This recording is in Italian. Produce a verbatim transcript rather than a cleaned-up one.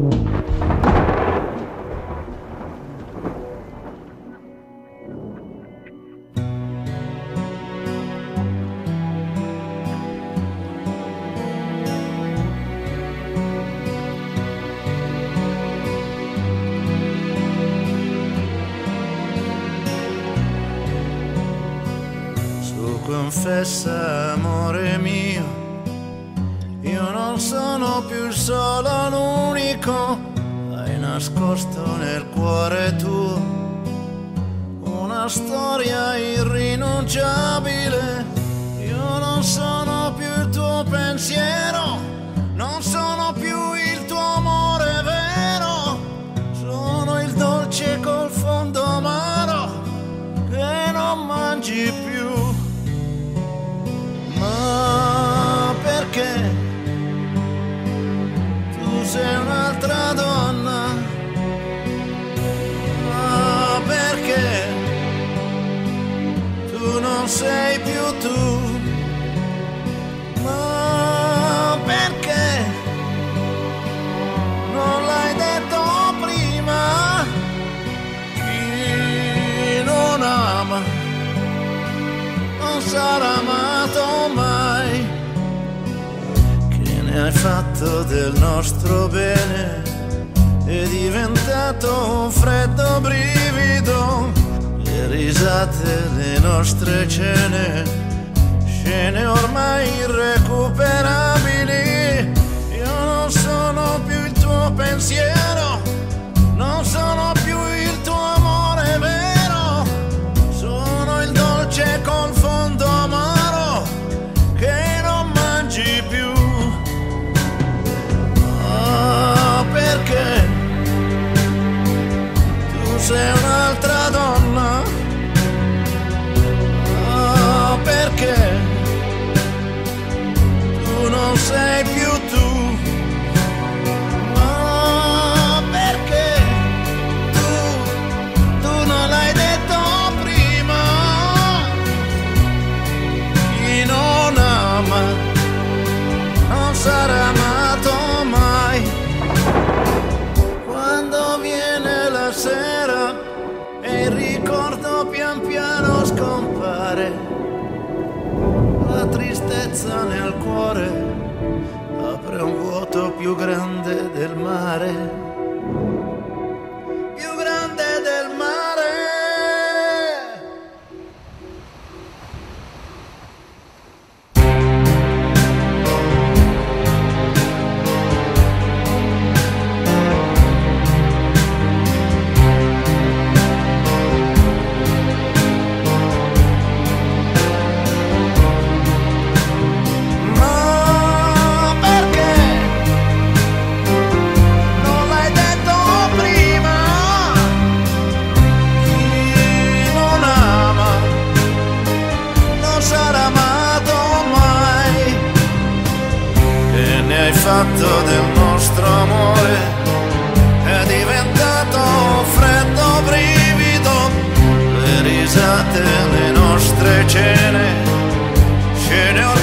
Confessa, amore mio, io non sono più il solo, l'unico. Hai nascosto nel cuore tuo una storia irrinunciabile. Io non sono più il tuo pensiero, non sono più il tuo amore vero. Sono il dolce col fondo amaro che non mangi più. Ma perché tu sei un'altra donna? Ma perché tu non sei più tu? Ma perché non l'hai detto prima? Chi non ama non sarà amato mai. Che ne hai fatto del nostro bene? È diventato un freddo brivido. Le risate, le nostre cene, scene ormai irrecuperabili. Io non sono più il tuo pensiero, non sono più il tuo amore vero. Sono il dolce col fondo amaro che non mangi più. Ah, perché tu sei un'altra donna? Ah, perché tu non sei più tu? Ah, perché tu, tu non l'hai detto prima? Chi non ama non sarà amato mai. Quando viene la sera e il ricordo pian piano scompare, la tristezza nel cuore apre un vuoto più grande del mare, più grande del mare. Fatto del nostro amore è diventato un freddo brivido. Le risate, le nostre cene, scene